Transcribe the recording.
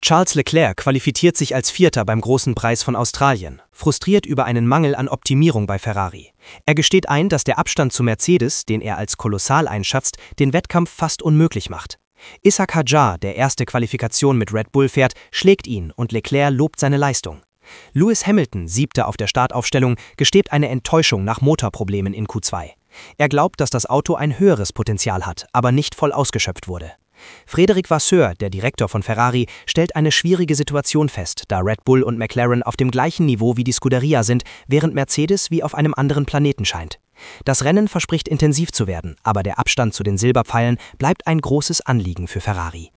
Charles Leclerc qualifiziert sich als Vierter beim Großen Preis von Australien, frustriert über einen Mangel an Optimierung bei Ferrari. Er gesteht ein, dass der Abstand zu Mercedes, den er als kolossal einschätzt, den Wettkampf fast unmöglich macht. Ishaq Hadjar, der erste Qualifikation mit Red Bull fährt, schlägt ihn und Leclerc lobt seine Leistung. Lewis Hamilton, Siebter auf der Startaufstellung, gesteht eine Enttäuschung nach Motorproblemen in Q2. Er glaubt, dass das Auto ein höheres Potenzial hat, aber nicht voll ausgeschöpft wurde. Frédéric Vasseur, der Direktor von Ferrari, stellt eine schwierige Situation fest, da Red Bull und McLaren auf dem gleichen Niveau wie die Scuderia sind, während Mercedes wie auf einem anderen Planeten scheint. Das Rennen verspricht intensiv zu werden, aber der Abstand zu den Silberpfeilen bleibt ein großes Anliegen für Ferrari.